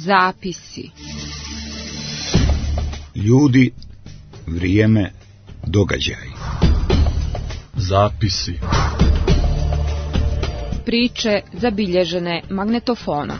Zapisi. Ljudi, vrijeme, događaj. Zapisi. Priče zabilježene magnetofonom.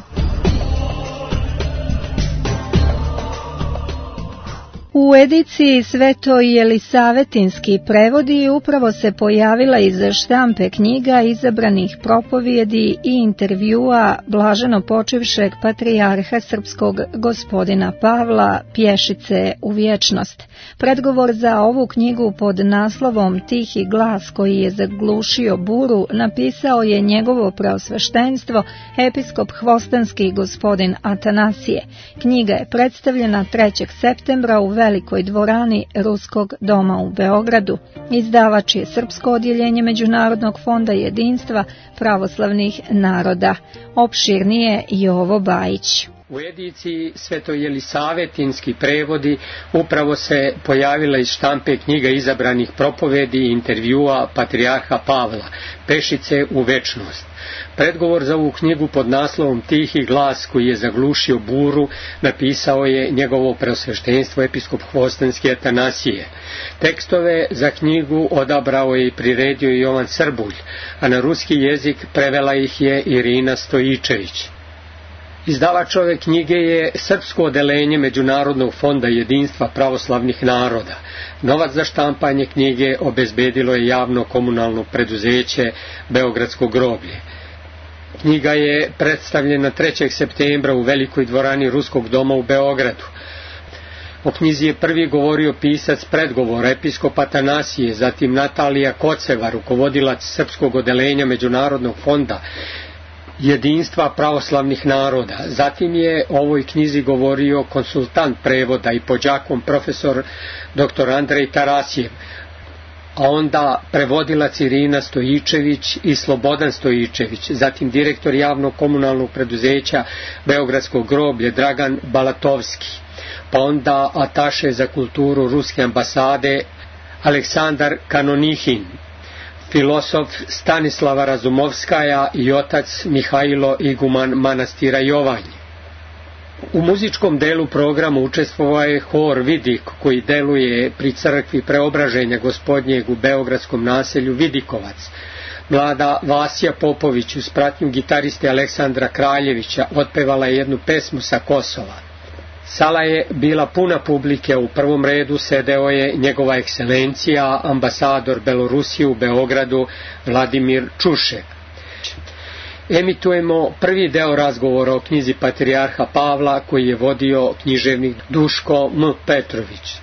U ediciji Sveto Jelisavetinski prevodi upravo se pojavila iz štampe knjiga izabranih propovjedi i intervjua blaženo počivšeg patrijarha srpskog gospodina Pavla Pješice u vječnost. Predgovor za ovu knjigu pod naslovom Tihi glas koji je zaglušio buru napisao je njegovo preosveštenstvo episkop hvostanski gospodin Atanasije. Knjiga je predstavljena 3. septembra u Velikoj dvorani Ruskog doma u Beogradu. Izdavač je Srpsko odjeljenje Međunarodnog fonda jedinstva pravoslavnih naroda. Opširnije Jovo Bajić. U ediciji Sveto Jelisavetinski prevodi upravo se pojavila iz štampe knjiga izabranih propovedi i intervjua patrijarha Pavla Pješice u večnost. Predgovor za ovu knjigu pod naslovom Tihi glas koji je zaglušio buru napisao je njegovo preosveštenstvo episkop hvostanski Atanasije. Tekstove za knjigu odabrao je i priredio Jovan Srbulj, a na ruski jezik prevela ih je Irina Stojičević. Izdavač ove knjige je Srpsko odeljenje Međunarodnog fonda jedinstva pravoslavnih naroda. Novac za štampanje knjige obezbedilo je javno komunalno preduzeće Beogradsko groblje. Knjiga je predstavljena 3. septembra u Velikoj dvorani Ruskog doma u Beogradu. O knjizi je prvi govorio pisac predgovora episkop Atanasije, zatim Natalija Koceva, rukovodilac Srpskog odeljenja Međunarodnog fonda jedinstva pravoslavnih naroda. Zatim je o ovoj knjizi govorio konsultant prevoda i pođakom profesor dr. Andrej Tarasijev, a onda prevodilac Irina Stojičević i Slobodan Stojičević, zatim direktor javnog komunalnog preduzeća Beogradskog groblje Dragan Balatovski, pa onda ataše za kulturu Ruske ambasade Aleksandar Kanonihin, filosof Stanislava Razumovskaja i otac Mihajlo iguman manastira Jovanje. U muzičkom delu programa učestvovao je hor Vidik koji deluje pri crkvi Preobraženja Gospodnjeg u beogradskom naselju Vidikovac. Mlada Vasija Popović uz pratnju gitariste Aleksandra Kraljevića otpevala je jednu pesmu sa Kosova. Sala je bila puna publike, u prvom redu sedeo je njegova ekscelencija, ambasador Belorusije u Beogradu Vladimir Čušev. Emitujemo prvi deo razgovora o knjizi patrijarha Pavla koji je vodio književnik Duško M. Petrović.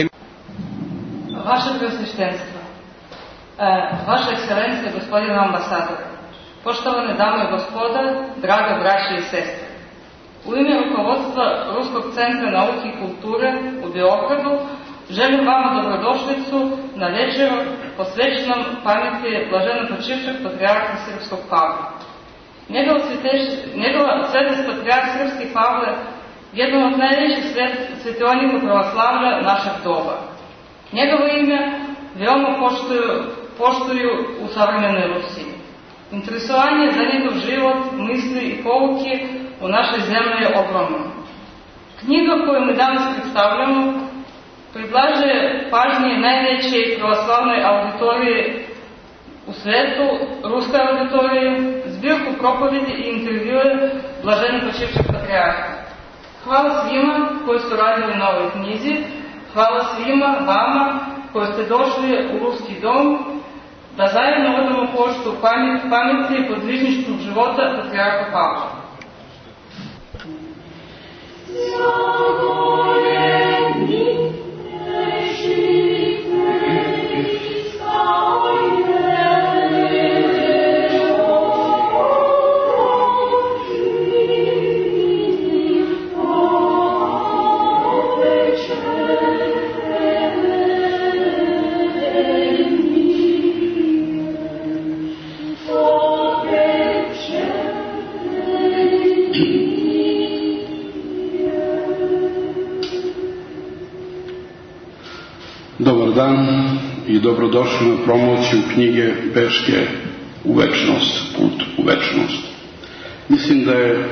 Vaše preosveštenstvo, vaša ekscelencija gospodina ambasadora, poštovane dame i gospoda, draga braće i sestre, u ime rukovodstva Ruskog centra nauke i kulture u Beogradu želim vama dobrodošlicu na večeru posvećenom pameti blaženo počivšeg patrijarha srpskog Pavla. Njegova svetost patrijarh srpski Pavle jedan od najvećih svetionika pravoslavlja našeg doba. Njegovo ime veoma poštuju u savremenoj Rusiji. Interesovanje za njegov život, misli i pouke u našoj zemlji je ogromno. Knjiga koju mi danas predstavljamo priblaže pažnje najveće pravoslavnoj auditorije u svetu, ruskoj auditoriji, zbirku propovedi i intervjue blaženo počivšeg patrijarha. Hvala svima koji su radili na ovoj knjizi, hvala svima vama koji ste došli u Ruski dom da zajedno odamo poštu pameti i podvižničkog života patrijarha Pavla. Dobar dan i dobrodošli na promociju knjige Peške u večnost, put u večnost. Mislim da je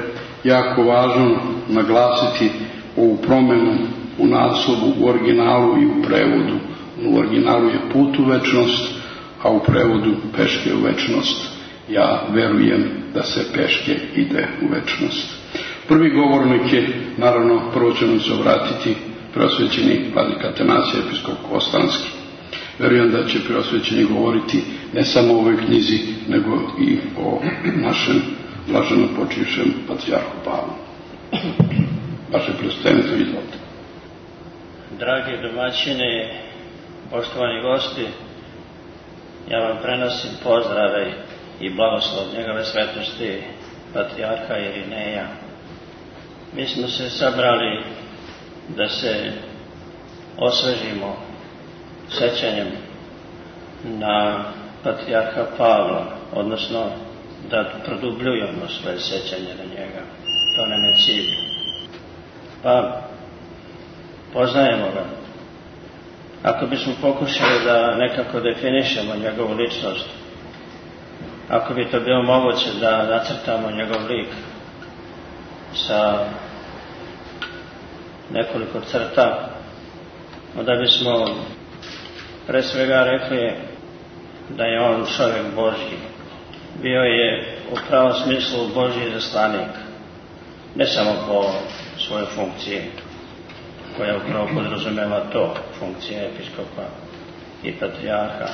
jako važno naglasiti ovu promjenu u naslovu, u originalu i u prevodu. U originalu je Put u večnost, a u prevodu Peške u večnost. Ja verujem da se peške ide u večnost. Prvi govornik je, naravno, prvo će nam se obratiti preosvećeni vladika Atanasije, episkop Kostanski. Verujem da će preosvećeni govoriti ne samo o ovoj knjizi, nego i o našem blaženo počivšem patrijarhu Pavlu. Vaše preosvećenstvo, izvolite. Dragi domaćini, poštovani gosti, ja vam prenosim pozdrave i blagoslov njegove svetosti patrijarha Irineja. Mi smo se sabrali da se osvežimo sećanjem na patrijarha Pavla, odnosno da produbljujemo svoje sećanje na njega. To nam je cilj. Pa poznajemo ga. Ako bismo pokušali da nekako definišemo njegovu ličnost, ako bi to bilo moguće da nacrtamo njegov lik sa nekoliko crta, onda bismo pre svega rekli da je on čovjek Božji. Bio je u pravom smislu Božji izaslanik, ne samo po svojoj funkciji, koja upravo podrazumeva to, funkcija episkopa i patrijarha.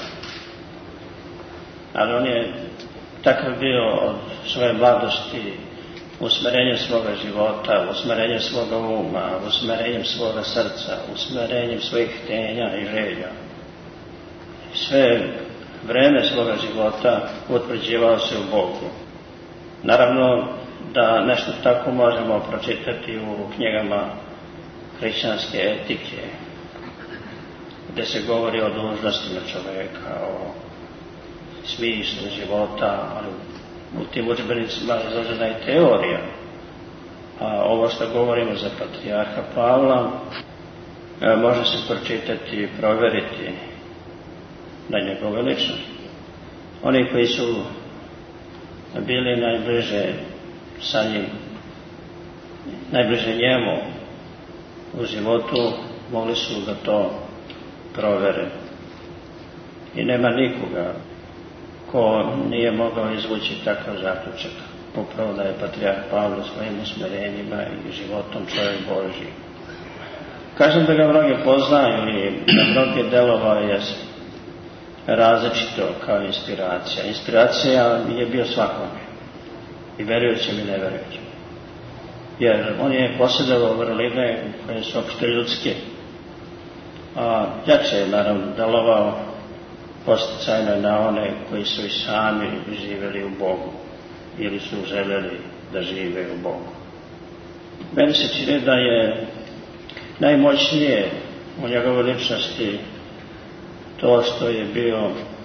Ali on je takav bio od svoje mladosti, usmerenjem svoga života, usmerenjem svoga uma, usmerenjem svoga srca, usmerenjem svojih htenja i želja. Sve vreme svoga života utvrđivao se u Bogu. Naravno da nešto tako možemo pročitati u knjigama hrišćanske etike, gdje se govori o dužnostima čovjeka, o smislu života, ali u tim udžbenicima izložena je teorija. A ovo što govorimo za patrijarha Pavla može se pročitati i provjeriti na njegove ličnosti. Oni koji su bili najbliže sa njim, najbliže njemu u životu, mogli su da to provere. I nema nikoga ko nije mogao izvući takav zaključak, upravo da je patrijarh Pavle svojim usmerenjima i životom čovjek Božji. Kažem da ga mnogi poznaju i da mnogi delovao je različito kao inspiracija. Inspiracija je bio svakome, i verujućem i neverujućem. Jer on je posjedovao vrline koje su opšte ljudske, a jače je naravno delovao posticajno na one koji su i sami živjeli u Bogu ili su željeli da žive u Bogu. Meni se čini da je najmoćnije u njegovoj ličnosti to što je bio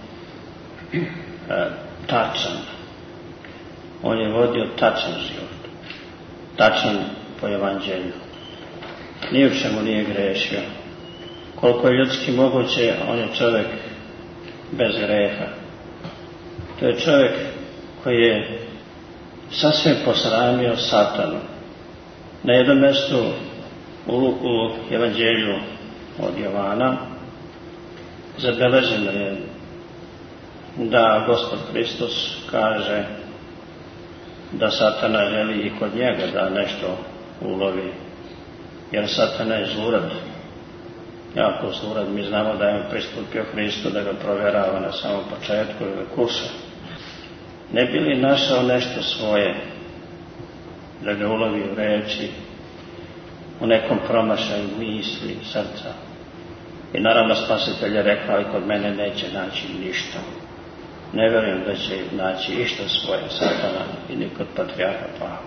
tačan. On je vodio tačan život, tačan po evanđelju. Ni u čemu nije grešio. Koliko je ljudski moguće, on je čovjek bez greha. To je čovjek koji je sasvim posramio Satanu. Na jednom mjestu u evanđelju od Jovana zabeleženo je da Gospod Hristos kaže da Satana želi i kod njega da nešto ulovi, jer Satana je zlurad. Jako zlurad. Mi znamo da je on pristupio Hristu da ga provjerava na samom početku i ga kuša. Ne bi li našao nešto svoje da ga ulovi u reči, u nekom promašaju misli, srca. I naravno Spasitelj je rekao, i kod mene neće naći ništa. Ne vjerujem da će naći išta svoje Satana i ni kod patrijarha Pavla.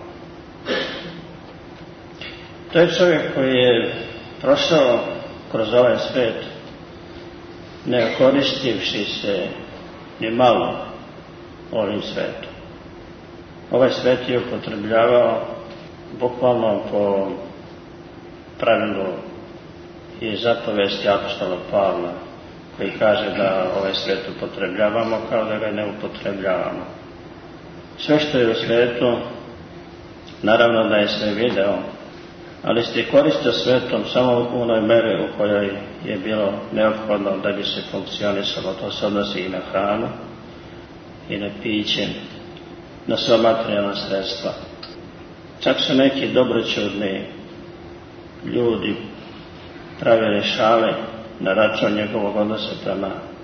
To je čovjek koji je prošao kroz ovaj svijet ne koristivši se ni malo ovim svijetom. Ovaj svijet je upotrebljavao bukvalno po pravilu i zapovesti apostola Pavla, koji kaže da ovaj svijet upotrebljavamo kao da ga ne upotrebljavamo. Sve što je u svijetu Naravno da je sve video, ali se koristio svetom samo u onoj meri u kojoj je bilo neophodno da bi se funkcionisalo. To se odnosi i na hranu, i na piće, na sva materijalna sredstva. Čak su neki dobroćudni ljudi pravili šale na račun njegovog odnosa prema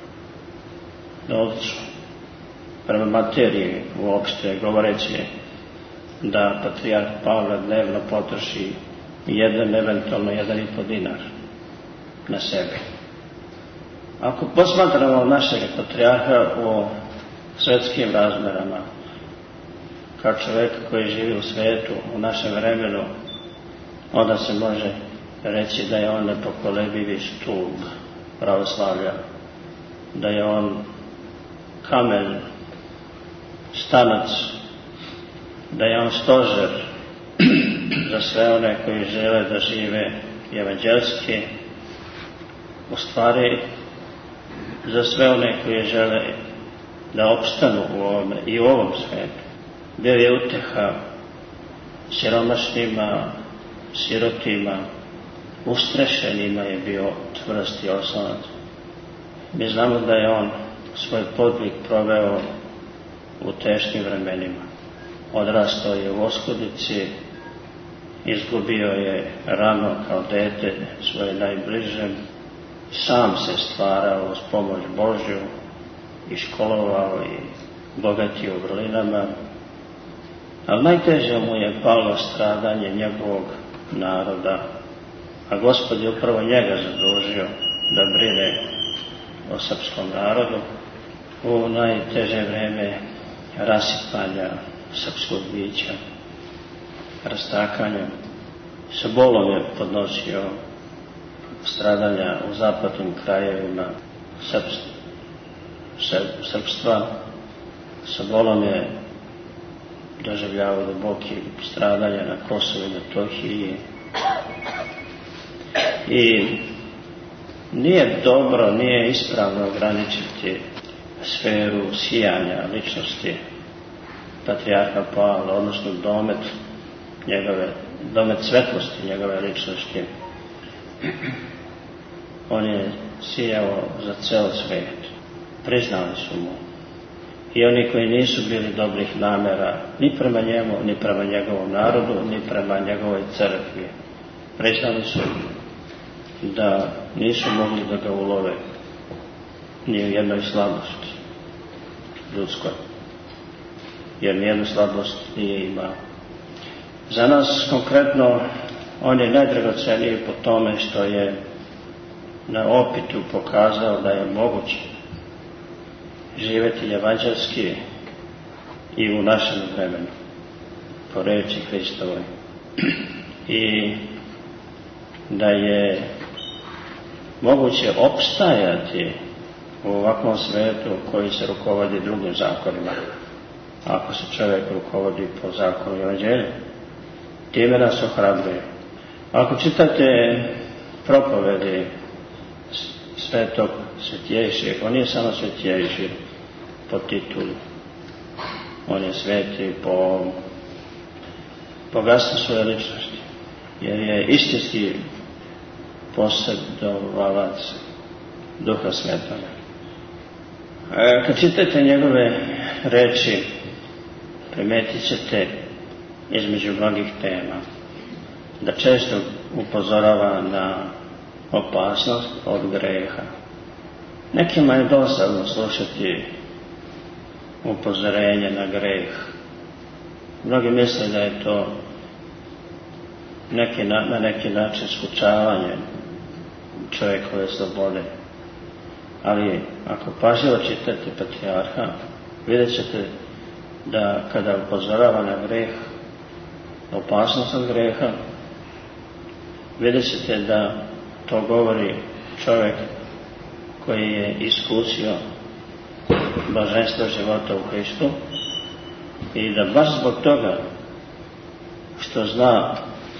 novcu, prema materiji uopšte, govoreći da patrijarh Pavle dnevno potroši eventualno 1,5 dinar na sebe. Ako posmatramo našeg patrijarha u svetskim razmerama, kao čovjeka koji živi u svijetu, u našem vremenu, onda se može reći da je on nepokolebljivi stub pravoslavlja, da je on kamen, stanac, da je on stožer za sve one koji žele da žive evanđelski, u stvari za sve one koji žele da opstanu u ovome i u ovom svijetu. Bio je uteha siromašnima, sirotima, ustrešenima je bio čvrsti oslonac. Mi znamo da je on svoj podvig proveo u teškim vremenima. Odrastao je u oskudici, izgubio je rano kao dete svoje najbliže, sam se stvarao uz pomoć Božju i školovao i bogatio u vrlinama, ali najteže mu je palo stradanje njegovog naroda, a Gospod je upravo njega zadužio da brine o srpskom narodu u najteže vreme rasipanja srpskog bića, rastakanja. Sa bolom je podnosio stradanja u zapadnim krajevima srpstva, sa bolom je doživljavao duboki stradanja na Kosovu i Metohiji. I nije dobro, nije ispravno ograničiti sferu sijanja ličnosti patrijarha Pavla, odnosno domet svetlosti njegove ličnosti. On je sijao za ceo svijet. Priznali su mu. I oni koji nisu bili dobrih namera ni prema njemu, ni prema njegovom narodu, ni prema njegovoj crkvi, priznali su da nisu mogli da ga ulove ni u jednoj slabosti ljudskoj, jer nijednu slabost nije imao. Za nas konkretno on je najdragoceniji po tome što je na opitu pokazao da je moguće živjeti evanđelski i u našem vremenu, po reči Hristovoj. I da je moguće opstajati u ovakvom svijetu koji se rukovodi drugim zakonima, ako se čovjek rukovodi po zakonu evanđelja. Time nas ohrabruje. Ako čitate propovedi svetog Svetjejišeg, on nije samo Svetjejiši po titulu, on je sveti po bogatstvu svoje ličnosti, jer je istinski posjedovalac Duha Svetoga. Kad čitate njegove reči, primetit ćete između mnogih tema da često upozorava na opasnost od greha. Nekima je dosadno slušati upozorenje na greh. Mnogi misle da je to na neki način skučavanje čovjekove slobode. Ali ako pažljivo čitate patrijarha, vidjet ćete da kada upozorava na greh, opasnost od greha, vidjet ćete da to govori čovjek koji je iskusio blaženstvo života u Hristu i da baš zbog toga što zna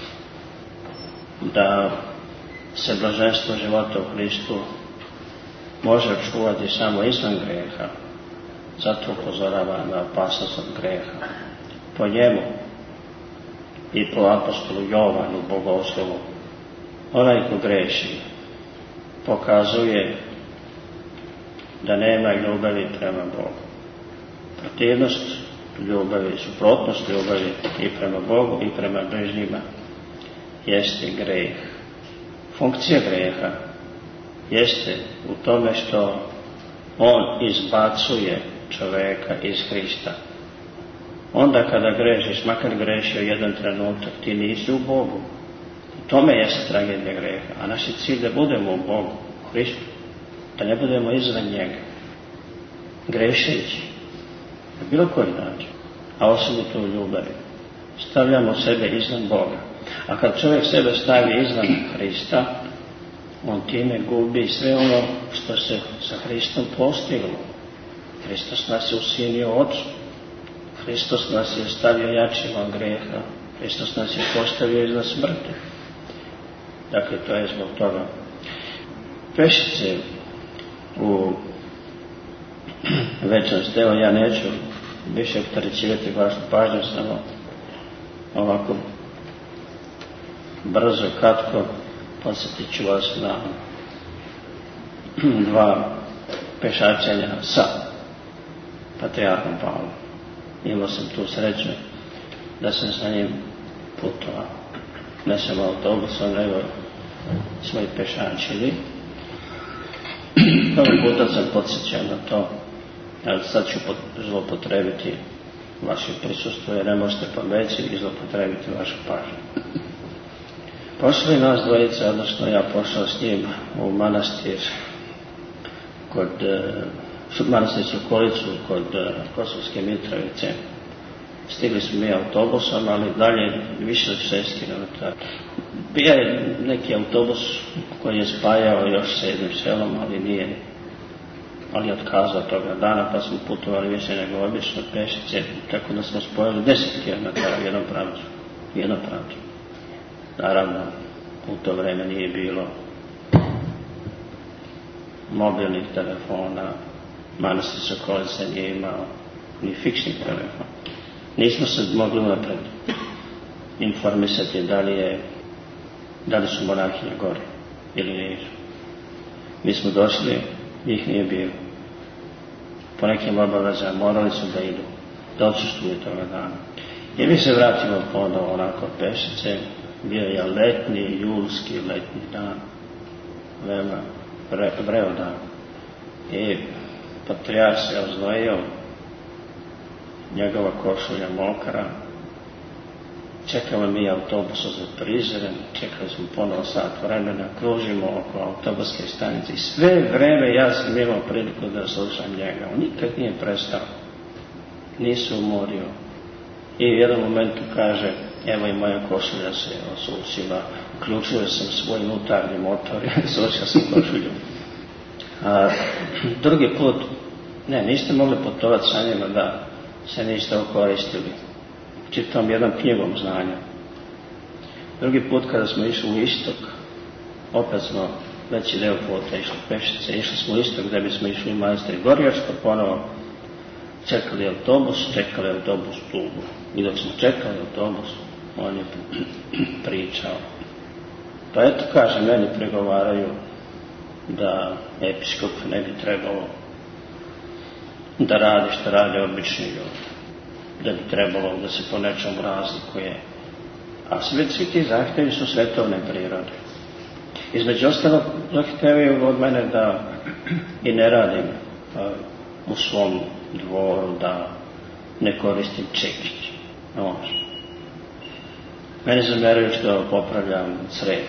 da se blaženstvo života u Hristu može očuvati samo izvan greha, zato upozorava na opasnost od greha. Po njemu i po apostolu Jovanu bogoslovu, onaj ko greši pokazuje da nema ljubavi prema Bogu. Protivnost ljubavi, suprotnost ljubavi i prema Bogu i prema bližnjima jeste greh. Funkcija greha jeste u tome što on izbacuje čoveka iz Hrista. Onda kada grešiš, makar grešio jedan trenutak, ti nisi u Bogu. U tome jeste tragedija greha. A naš je cilj da budemo u Bogu, u Hristu, da ne budemo izvan njega, grešeći na bilo koji način, a osobito u ljubavi. Stavljamo sebe iznad Boga. A kad čovjek sebe stavi iznad Hrista, on time gubi sve ono što se sa Hristom postiglo. Hristos nas je usinio Ocu. Hristos nas je stavio jačima od greha. Hristos nas je postavio iznad smrti. Dakle, to je zbog toga. Pešice u večnost, evo ja neću više opterećivati vašu pažnju, samo ovako brzo i kratko podsjetit ću vas na dva pešačenja sa patrijarhom Pavlom. Imao sam tu sreću da sam sa njim putovao. Ne sam autobusom, nego smo i pešačili. Prvi puta sam podsjećao na to, ali sad ću zlopotrebiti vaše prisustvo, jer ne možete pobeći i zlopotrebiti vašu pažnju. Pošli nas dvojice, odnosno ja pošao s njim u manastir kod manastirsku okolicu kod Kosovske Mitrovice. Stigli smo mi autobusom, ali dalje više od 6 km. Bio je neki autobus koji je spajao još s jednim selom, ali je otkazao toga dana, pa smo putovali više nego obično pešice, tako da smo spojili 10 km u jednom pravcu. Naravno, u to vreme nije bilo mobilnih telefona, manastirska okolica nije imao ni fiksnih telefona. Nismo se mogli unapred informisati da li su monahinje gore ili nisu. Mi smo došli, njih nije bilo. Po nekim obavezama morali su da idu, da odsustvuju toga dana. I mi se vratimo ponovo onako pešice. Bio je letni, julski letni dan, veoma vreo dan. I patrijarh se oznojio, njegova košulja mokra, čekamo mi autobusa za Prizren, čekali smo ponovo sat vremena, kružimo oko autobuske stanice i sve vreme ja sam imao priliku da slušam njega. On nikad nije prestao, nije se umorio. I u jednom momentu kaže, evo i moja košulja se osusila, uključio sam svoj unutarnji motor i slušao sam košulju. A drugi put, niste mogli putovati sa njima da se niste okoristili. Čitam jednom knjigom znanja. Drugi put kada smo išli u istok, opet smo veći deo puta išli pešice, išli smo u istok gdje bismo išli u manastir Gorjačko, ponovo čekali autobus tu. I dok smo čekali autobus, on je pričao. Pa eto, kaže, meni pregovaraju da episkop ne bi trebalo da radi što rade obični ljudi, da bi trebalo da se po nečemu razlikuje. A svi ti zahtjevi su svetovne prirode. Između ostalog zahtevaju od mene da i ne radim u svom dvoru, da ne koristim čekić. Mene zameraju što popravljam crijep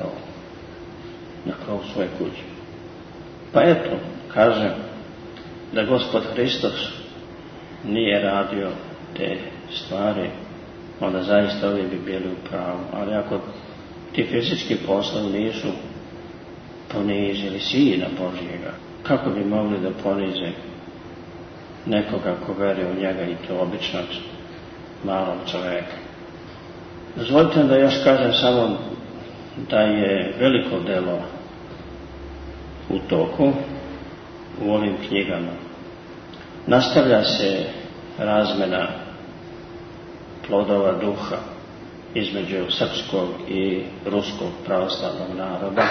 na krovu svoje kuće. Pa eto, kažem da Gospod Hristos nije radio te stvari, onda zaista ovi bi bili u pravu. Ali ako ti fizički poslovi nisu ponizili Sina Božjega, kako bi mogli da ponize nekoga ko veruje u njega, i to običnog malog čoveka? Dozvolite da još kažem samo da je veliko delo u toku u ovim knjigama. Nastavlja se razmena plodova duha između srpskog i ruskog pravoslavnog naroda.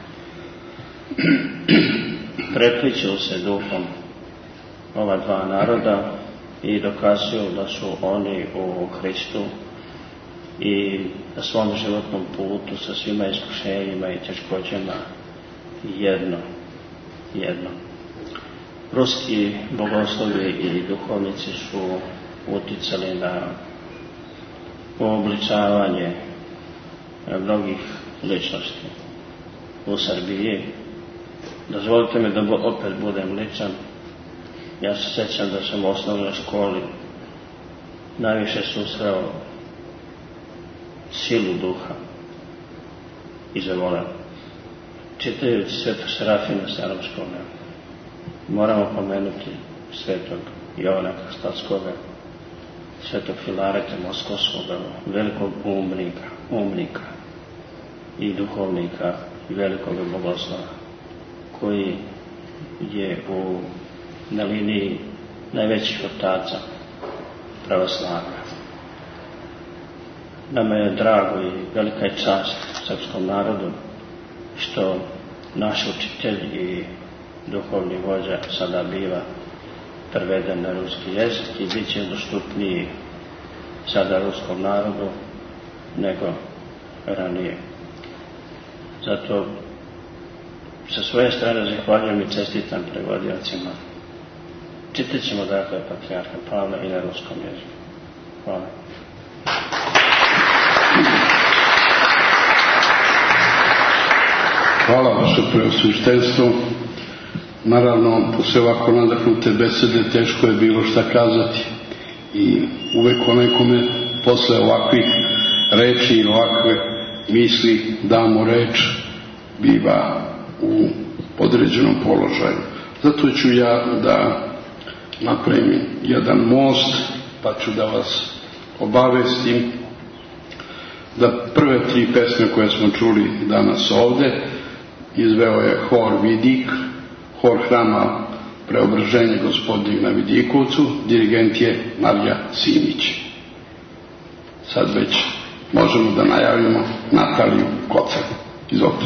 Prepliću se duhom ova dva naroda i dokazuju da su oni u Hristu i na svom životnom putu sa svima iskušenjima i teškoćama jedno. Ruski bogoslovi i duhovnici su uticali na uobličavanje mnogih ličnosti u Srbiji. Dozvolite mi da opet budem ličan. Ja se sjećam da sam u osnovnoj školi najviše susreo silu duha i zavoleo. Čitajući Svetog Serafima Staroškog, moramo pomenuti Svetog Jovana Krstotskoga, Svetog Filareta Moskovskoga, velikog umnika i duhovnika i velikog bogoslova, koji je na liniji najvećih otaca pravoslavlja. Nama je drago i velika je čast srpskom narodu što naš učitelj i duhovni vođa sada biva preveden na ruski jezik i bit će dostupniji sada ruskom narodu nego ranije. Zato sa svoje strane zahvaljujem i čestitam prevodiocima. Čitat ćemo dakle Patrijarha Pavla i na ruskom jeziku. Hvala. Hvala vaše preosveštenstvo. Naravno, posle ovako nadahnute besede teško je bilo šta kazati i uvek onekome posle ovakvih reči i ovakve misli damo reč biva u određenom položaju. Zato ću ja da napravim jedan most, pa ću da vas obavestim da prve 3 pesme koje smo čuli danas ovde izveo je hor Vidik, hor Hrama Preobraženja Gospodnjeg na Vidikovcu, dirigent je Marija Simić. Sad već možemo da najavimo Nataliju Kocar. Izvolite.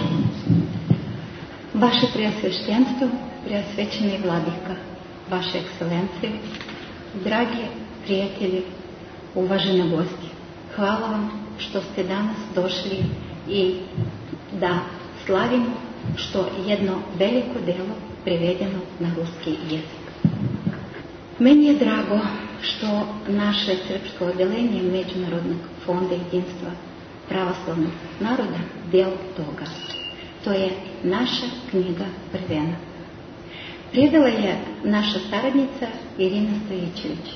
Vaše Preosveštenstvo, Preosvećeni Vladika, Vaše ekscelencije, dragi prijatelji, uvaženi gosti, hvala vam što ste danas došli i da slavimo što jedno veliko delo prevedeno na ruski jezik. Meni je drago što naše srpsko odelenje Međunarodnog fonda jedinstva pravoslavnog naroda del toga. To je naša knjiga prevena. Predala je naša saradnica Irina Stojićević.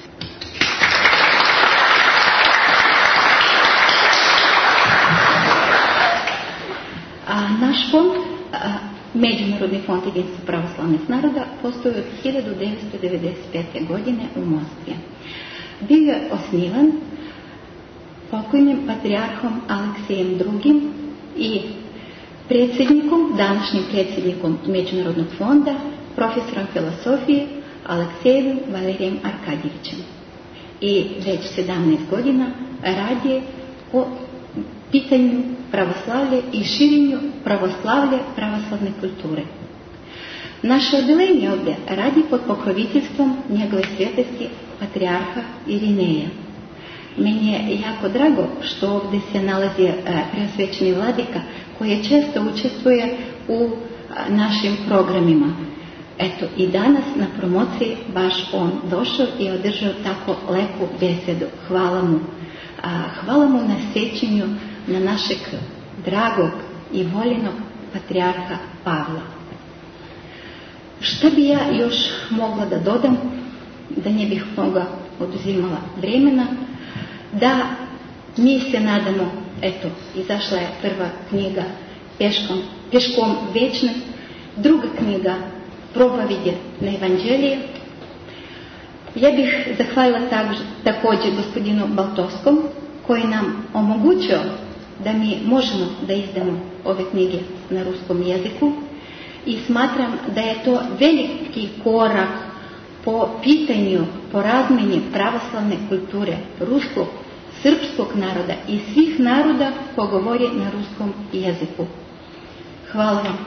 Naš fond, Međunarodni fond jedinstva pravoslavnih naroda, postoji od 1995. godine u Moskvi. Bio je osnivan pokojnim patrijarhom Aleksejem II. I današnjim predsjednikom Međunarodnog fonda, profesorom filozofije Aleksejem Valerijem Arkadjevićem. I već 17 godina radi po pitanju pravoslavlja i širenju pravoslavlja pravoslavne kulture. Naše odelenje ovdje radi pod pokroviteljstvom njegove svetosti patrijarha Irineja. Meni je jako drago što ovdje se nalazi preosvećeni vladika koji često učestvuje u našim programima. Eto, i danas na promociji baš on došao i održao tako lepu besedu. Hvala mu. Hvala mu na sjećanju na našeg dragog i voljenog patrijarha Pavla. Šta bi ja još mogla da dodam, da ne bih mnogo oduzimala vremena, da mi se nadamo, eto, izašla je prva knjiga Peškom večnost, druga knjiga Propovjedje na Evanđelije. Ja bih zahvalila također gospodinu Baltovskom koji nam omogućio da mi možemo da izdamo ove knjige na ruskom jeziku i smatram da je to veliki korak po pitanju, po razmeni pravoslavne kulture ruskog srpskog naroda i svih naroda koji govore na ruskom jeziku. Hvala vam.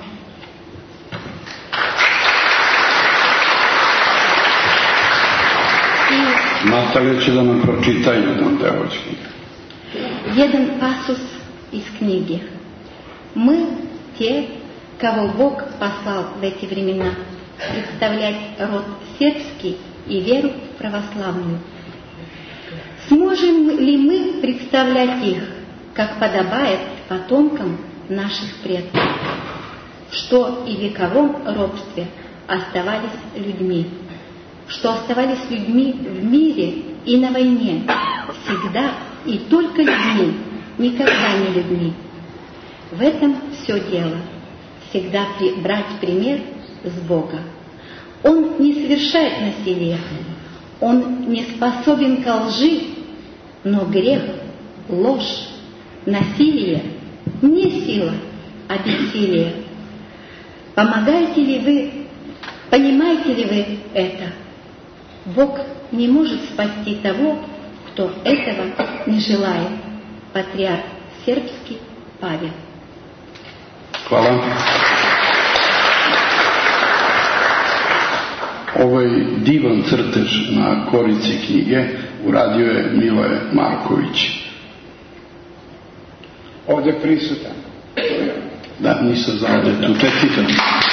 Natalija će da nam pročita jedan deo iz knjige. Jedan pasus из книги. Мы те, кого Бог послал в эти времена представлять род сербский и веру православную. Сможем ли мы представлять их, как подобает потомкам наших предков, что и в вековом робстве оставались людьми, что оставались людьми в мире и на войне, всегда и только людьми, никогда не людьми. В этом все дело. Всегда брать пример с Бога. Он не совершает насилие, он не способен к лжи, но грех, ложь, насилие не сила, а бессилие. Помогаете ли вы, понимаете ли вы это? Бог не может спасти того, кто этого не желает. Патриарх сербский Павел. Hvala. Ovaj divan crtež na korici knjige uradio je Miloje Marković. Ovdje prisutan. Da, nisam znao da je tu, čestitam.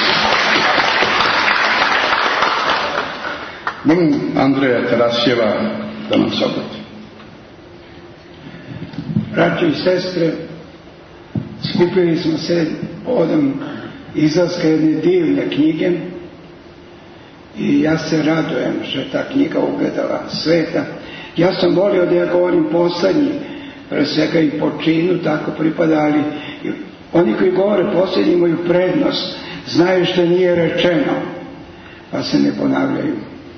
Molim Andreja Tarasjeva da nam se obrati. Braćo i sestre, skupili smo se povodom izlaska jedne divne knjige i ja se radujem što je ta knjiga ugledala sveta. Ja sam volio da ja govorim poslednji, pre svega i po činu, tako pripadali. Oni koji govore poslednji imaju prednost, znaju što nije rečeno, pa se ne ponavljaju.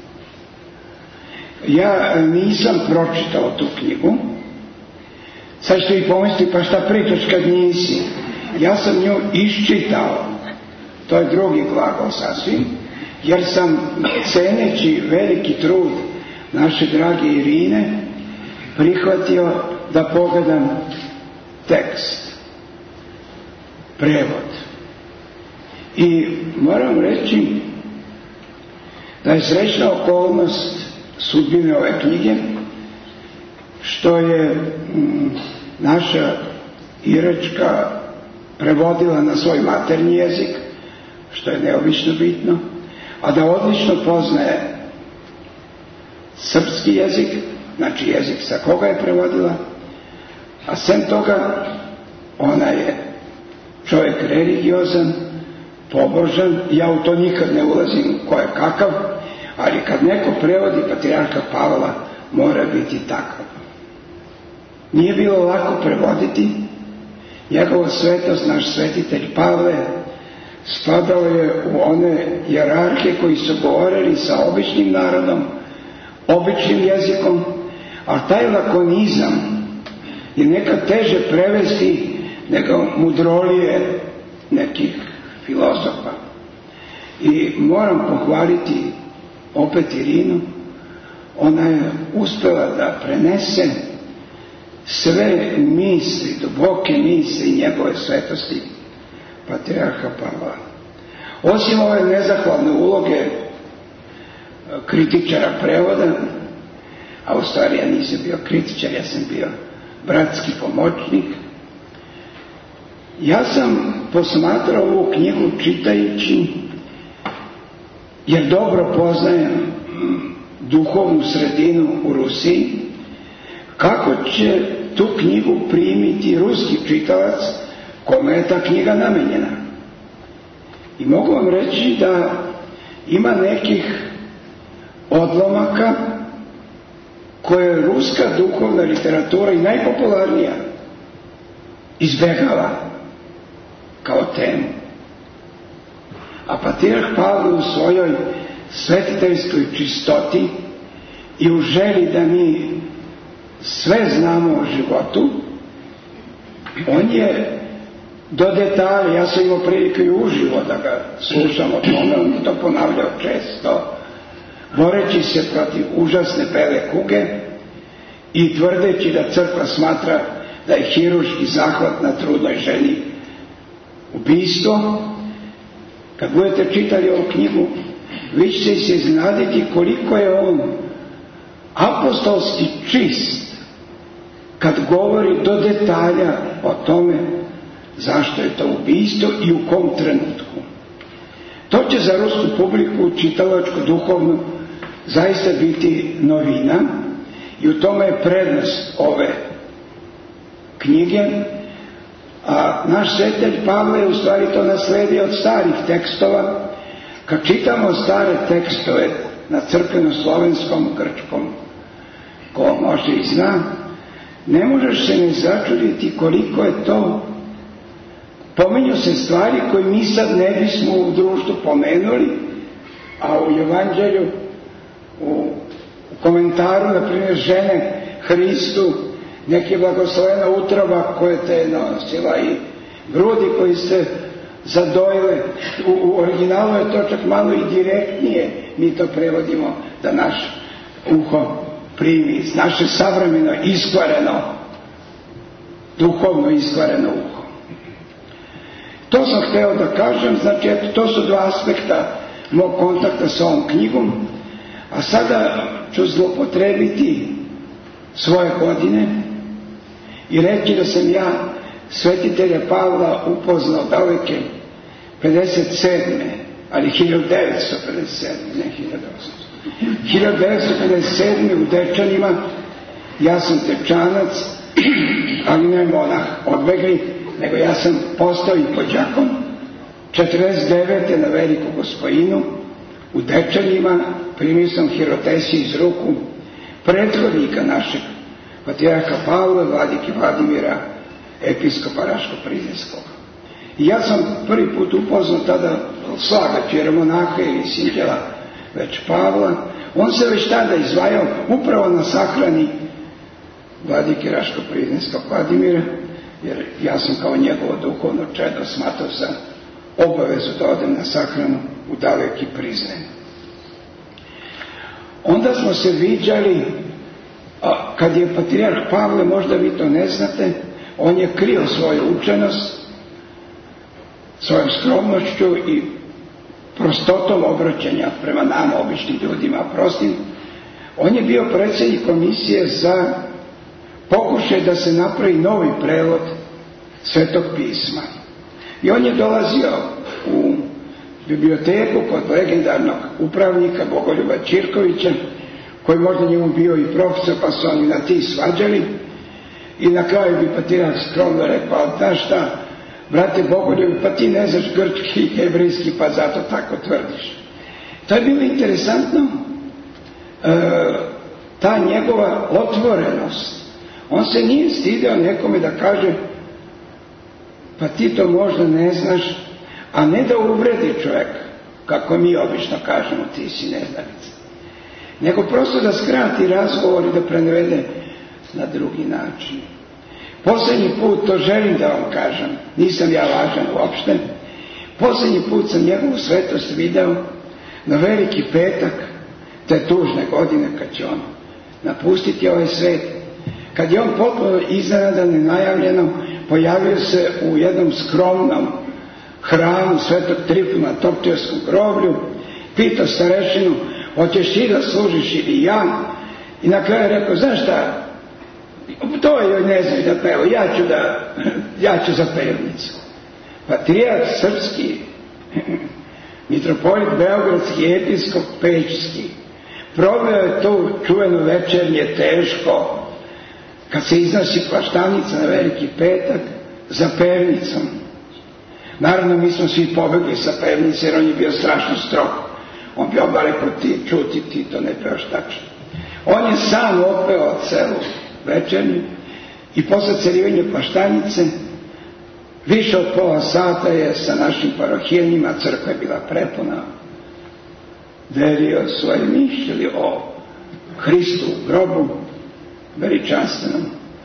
Ja nisam pročitao tu knjigu. Sad ćete i pomisliti, pa šta pričaš kad nisi? Ja sam nju iščitao, to je drugi glagol sasvim, jer sam, ceneći veliki trud naše drage Irine, prihvatio da pogledam tekst, prevod. I moram reći da je srećna okolnost sudbine ove knjige, što je naša Iračka prevodila na svoj maternji jezik, što je neobično bitno, a da odlično poznaje srpski jezik, znači jezik sa koga je prevodila, a sem toga ona je čovjek religiozan, pobožan, ja u to nikad ne ulazim ko je kakav, ali kad neko prevodi patrijarha Pavla, mora biti takav. Nije bilo lako prevoditi, njegova svetost, naš svetitelj Pavle, spadao je u one hijerarhije koji su govorili sa običnim narodom, običnim jezikom, a taj lakonizam je nekad teže prevesti nego mudrolije nekih filozofa. I moram pohvaliti opet Irinu, ona je uspela da prenese sve misli, duboke misli njegove svetosti patrijarha Pavla. Osim ove nezahvalne uloge kritičara prevoda, a u stvari ja nisam bio kritičar, ja sam bio bratski pomoćnik, ja sam posmatrao ovu knjigu čitajući, jer dobro poznajem duhovnu sredinu u Rusiji, kako će tu knjigu primiti ruski čitalac kome je ta knjiga namenjena. I mogu vam reći da ima nekih odlomaka koje je ruska duhovna literatura i najpopularnija izbegava kao temu. A patrijarh Pavle u svojoj svetiteljskoj čistoti i u želji da mi sve znamo o životu, on je do detalja, ja sam imao priliku i uživo da ga slušam o tome, on je to ponavljao često, boreći se protiv užasne bele kuge i tvrdeći da crkva smatra da je hirurški zahvat na trudnoj ženi ubistvo. Kad budete čitali ovu knjigu, vi ćete se iznenaditi koliko je on apostolski čist kad govori do detalja o tome zašto je to ubistvo i u kom trenutku. To će za rusku publiku, čitalačku, duhovnu, zaista biti novina i u tome je prednost ove knjige. A naš svetitelj Pavle je u stvari to nasledio od starih tekstova. Kad čitamo stare tekstove na crkveno-slovenskom, grčkom, ko može i zna, ne možeš se ne začuditi koliko je to. Pominju se stvari koje mi sad ne bismo u društvu pomenuli, a u Evanđelju, u komentaru, na primjer, žene Hristu, neki blagoslovena utroba koje te je nosila i grudi koji se zadojile. U originalu je to čak malo i direktnije, mi to prevodimo da naš uho primi, naše savremeno, iskvareno, duhovno iskvareno uho. To sam hteo da kažem, znači to su dva aspekta mog kontakta sa ovom knjigom, a sada ću zlopotrebiti svoje godine i reći da sam ja svetitelja Pavla upoznao daleke 57. ali 1957. ne 1957. u Dečanima. Ja sam Dečanac, ali ne monah odbegli, nego ja sam postao i podjakon. 49. na Veliku Gospojinu u Dečanima primio sam hirotesiju iz ruku prethodnika našeg patrijarha Pavla, vladike Vladimira, episkopa Raško-Prizrenskog. I ja sam prvi put upoznao tada Slagač jeromonaha ili sinđela već Pavla. On se već tada izdvajao upravo na sahrani vladike Raško-Prizrenskog Vladimira, jer ja sam kao njegovo duhovno čedo smatrao za obavezu da odem na sahranu u daleki Prizren. Onda smo se viđali, kad je patrijarh Pavle, možda vi to ne znate, on je krio svoju učenost, svojom skromnošću i prostotom obraćanja prema nama, običnim ljudima, prostim. On je bio predsjednik komisije za pokušaj da se napravi novi prevod Svetog pisma. I on je dolazio u biblioteku kod legendarnog upravnika Bogoljuba Ćirkovića, koji možda njemu bio i profesor, pa su oni na ti svađali. I na kraju bi patrijarh skromno rekao, znaš šta, brate Bogoljub, pa ti ne znaš grčki i hebrejski, pa zato tako tvrdiš. To je bilo interesantno, ta njegova otvorenost. On se nije stideo nekome da kaže, pa ti to možda ne znaš, a ne da uvredi čovjeka, kako mi obično kažemo, ti si neznalica. Nego prosto da skrati razgovor i da prenevede na drugi način. Posljednji put, to želim da vam kažem, nisam ja lažan uopšte, posljednji put sam njegovu svetost video na Veliki petak te tužne godine kad će on napustiti ovaj svet. Kad je on potpuno iznenadan i najavljeno pojavio se u jednom skromnom hramu Svetog Trifuna na Topčijarskom groblju, pitao starešinu, hoćeš ti da služiš ili ja? I na kraju rekao, znaš šta, to joj ne znaš da peva, ja ću za pevnicu. Patrijarh srpski, mitropolit beogradski, episkop pećski, proveo je to čuveno večernje teško, kad se iznosi plaštanica na Veliki petak, za pevnicom. Naravno, mi smo svi pobegli sa pevnice, jer on je bio strašno strog. On bi oba rekao, ti čuti, ti to ne pevaš tačno. On je sam opeo celu večernju i posle celivanja plaštanice više od pola sata je sa našim parohijenima, crkva je bila prepuna, delio svoje mišlje o Hristu u grobu, veličanstvenom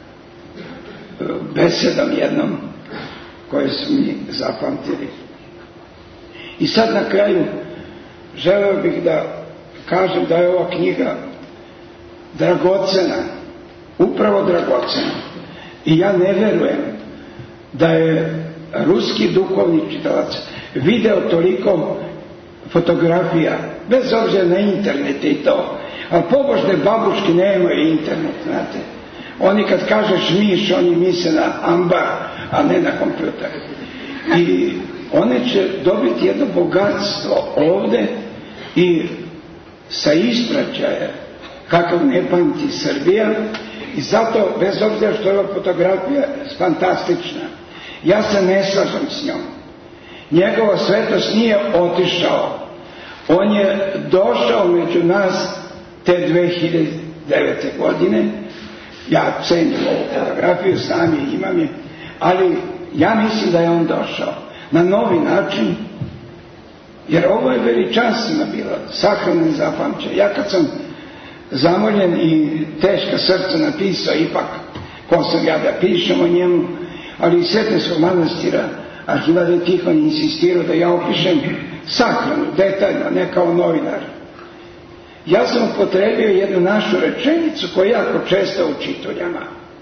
besedom jednom koje su mi zapamtili. I sad na kraju želeo bih da kažem da je ova knjiga dragocena upravo dragoceno. I ja ne verujem da je ruski duhovni čitalac video toliko fotografija, bez obzira na internet i to, ali pobožne babuške nemaju internet, znate. Oni kad kažeš miš, oni misle na ambar, a ne na kompjuter. I one će dobiti jedno bogatstvo ovde i sa ispraćaja kakav ne pamti Srbija, i zato, bez obzira što je ova fotografija fantastična, ja se ne slažem s njom. Njegova svetost nije otišao. On je došao među nas te 2009. godine. Ja cenim ovu fotografiju, sam je, imam je, ali ja mislim da je on došao na novi način, jer ovo je veličanstveno bilo, sahrana i zapamćena. Ja kad sam zamoljen i teška srca napisao, ipak ko sam ja da pišem o njemu, ali iz Sretenskog manastira arhivar Tihon insistirao da ja opišem sahranu, detaljno, ne kao novinar. Ja sam upotrebio jednu našu rečenicu koja je jako česta u čituljama.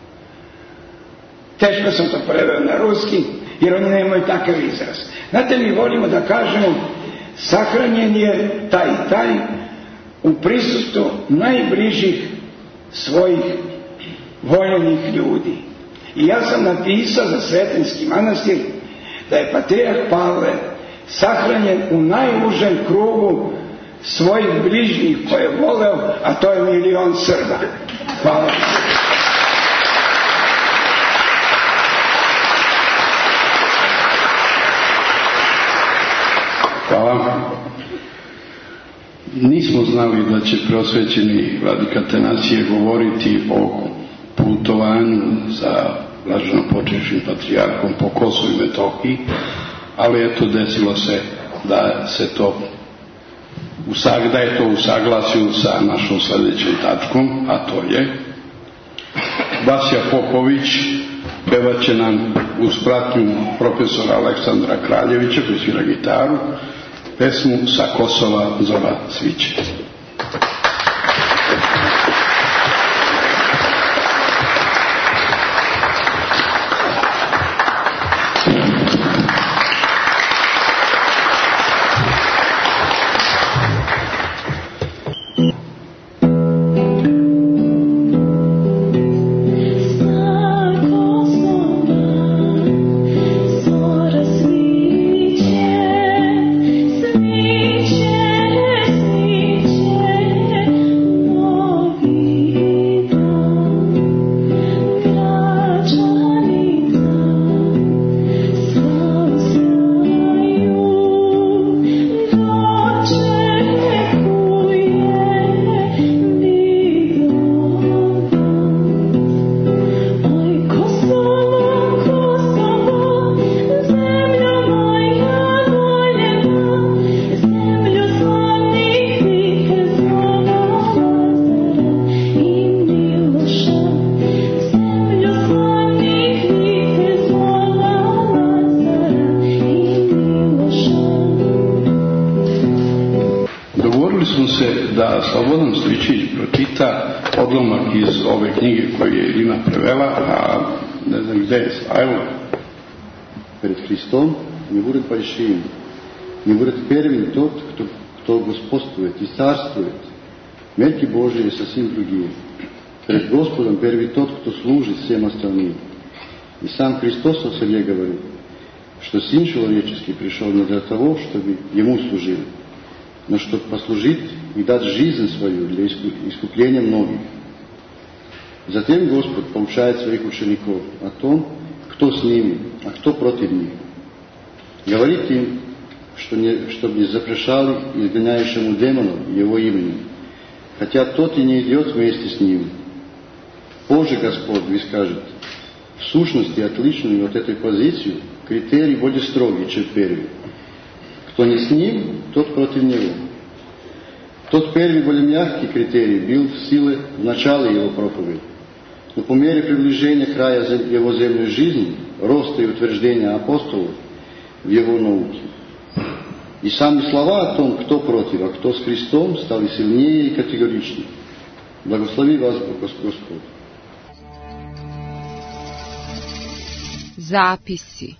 Teško sam to preveo na ruski, jer oni nemaju takav izraz. Znate, mi volimo da kažemo sahranjen je taj i taj u prisustvu najbližih svojih voljenih ljudi. I ja sam napisao za Sretenski manastir da je patrijarh Pavle sahranjen u najužem krugu svojih bližnjih koje je voleo, a to je 1 milion Srba. Hvala. Hvala. Nismo znali da će preosvećeni vladika Atanasije govoriti o putovanju sa blaženopočivšim patrijarhom po Kosovu i Metohiji, ali eto, desilo se da je to u saglasju sa našom sljedećom tačkom, a to je Vasja Popović pevat će nam uz pratnju profesora Aleksandra Kraljevića koji svira gitaru pesmu Sa Kosova zova sviće. Slobodan Stojičić pročita odlomak iz ove knjige koju je Irina prevela, a ne znam gde je Svajlo. Пред Христом не будет большим, не будет первым тот, кто господствует и царствует. Мерки Божии совсем другие. Пред Господом первый тот, кто служит всем остальным. И сам Христос о себе говорит, что Сын Человеческий пришел не для того, чтобы Ему служили, но чтобы послужить и дать жизнь свою для искупления многих. Затем Господь поучает своих учеников о том, кто с ними, а кто против них. Говорит им, чтобы не запрещали изгоняющему демону его именем, хотя тот и не идет вместе с ним. Позже Господь вы скажет, в сущности отличную от этой позиции критерий более строгий, чем первый. Кто не с ним, тот против него. Тот первый более мягкий критерий был в силе в начале его проповеди. Но по мере приближения края его земной жизни, роста и утверждения апостолов в его науке, и сами слова о том, кто против, а кто с Христом, стали сильнее и категоричнее. Благослови вас Господь. Zapisi.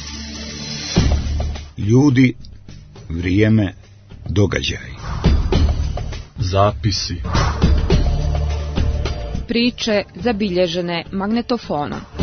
Ljudi, vrijeme, događaj. Zapisi. Priče zabilježene magnetofonom.